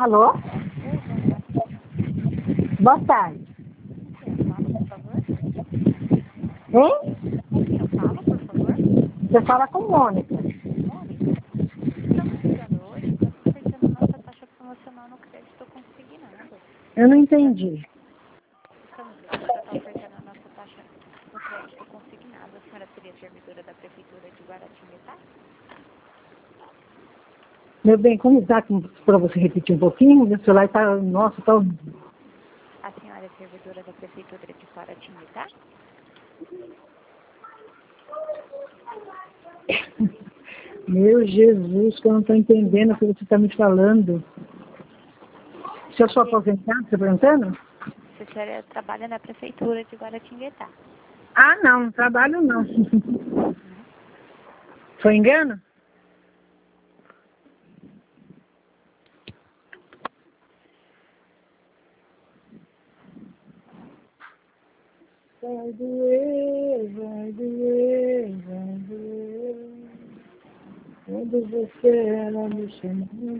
Alô? Oi, boa tarde. Boa tarde. Com quem eu falo, por favor? Hein? Com quem eu falo, por favor? Você fala com Mônica. Mônica. Estamos ligando hoje para oferecendo nossa taxa promocional no crédito consignado. Eu não entendi. Estamos ligando para estar oferecendo a nossa taxa no crédito consignado. A senhora seria servidora da Prefeitura de Guaratinguetá? Meu bem, como dá para você repetir um pouquinho? Meu celular está... Nossa, está... A senhora é servidora da Prefeitura de Guaratinguetá? Meu Jesus, que eu não estou entendendo o que você está me falando. Se eu sou aposentado, você está perguntando? Se a senhora trabalha na Prefeitura de Guaratinguetá? Ah, não trabalho não. Não. Foi engano? Vai doer, vai doer, vai doer. Quando você era me chamando.